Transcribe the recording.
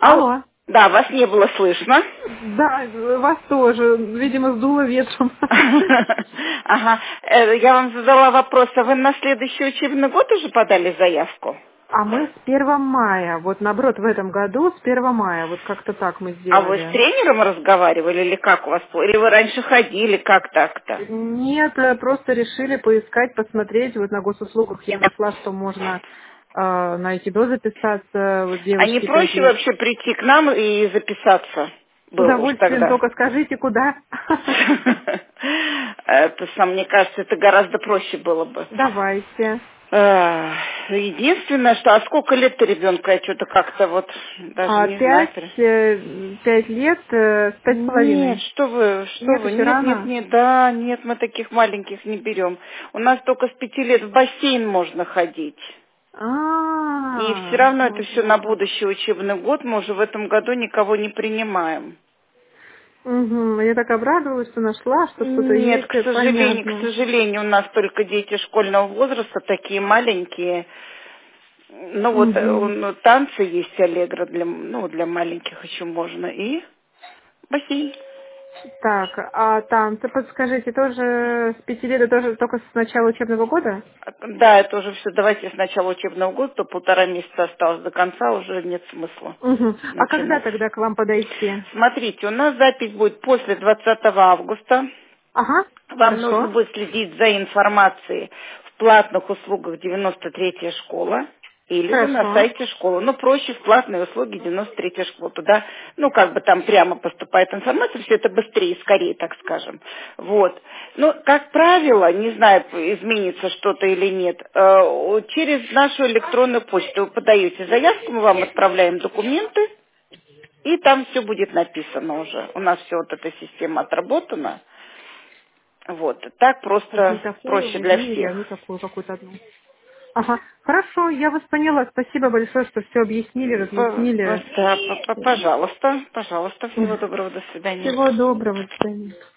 Алло. Алло. Да, вас не было слышно. Да, вас тоже. Видимо, сдуло ветром. Ага. Я вам задала вопрос, а вы на следующий учебный год уже подали заявку? А мы с 1 мая. Вот наоборот, в этом году с 1 мая. Вот как-то так мы А вы с сделали. тренером разговаривали или как у вас? Или вы раньше ходили, как так-то? Нет, просто решили поискать, посмотреть. Вот на госуслугах я нашла, что можно на Айкидо записаться. Вот А не девочке 5 проще лет. вообще прийти к нам и записаться С было уж удовольствием, тогда? только скажите, куда. Это сам, мне кажется, это гораздо проще было бы. Давайте. Единственное, что, а сколько лет-то ребенка, я что-то как-то вот даже не знаю. 5 лет, с 5,5. Нет, что Нет, вы, еще нет, рано. да, нет, мы таких маленьких не берем. У нас только с 5 лет в бассейн можно ходить. И все равно это Вот все на оно как. будущий учебный год, мы уже в этом году никого не принимаем. Угу. Я так обрадовалась, что нашла, что что-то Нет, есть, к понятно. сожалению, у нас только дети школьного возраста, такие маленькие. Ну вот, Угу. ну, танцы есть аллегро для, ну, для маленьких еще можно. И бассейн. Так, а танцы, подскажите, тоже с 5 лет, это тоже только с начала учебного года? Да, это уже все. Давайте с начала учебного года, то 1,5 месяца осталось до конца, уже нет смысла Угу. А когда начинать. тогда к вам подойти? Смотрите, у нас запись будет после 20 августа. Ага, Вам нужно хорошо. будет следить за информацией в платных услугах 93-я школа или же на Хорошо. сайте школы. Но проще в платные услуги 93-я школа. Туда, ну, как бы там прямо поступает информация, все это быстрее, скорее, так скажем. Вот. Ну, как правило, не знаю, изменится что-то или нет, через нашу электронную почту вы подаете заявку, мы вам отправляем документы, и там все будет написано уже. У нас все вот эта система отработана. Вот. Так Вот не просто такую проще для выдвинули, а не всех. такую какую-то одну. Ага, хорошо, я вас поняла. Спасибо большое, что все объяснили, разъяснили. Да, пожалуйста, пожалуйста. Всего доброго, до свидания. Всего доброго, до свидания.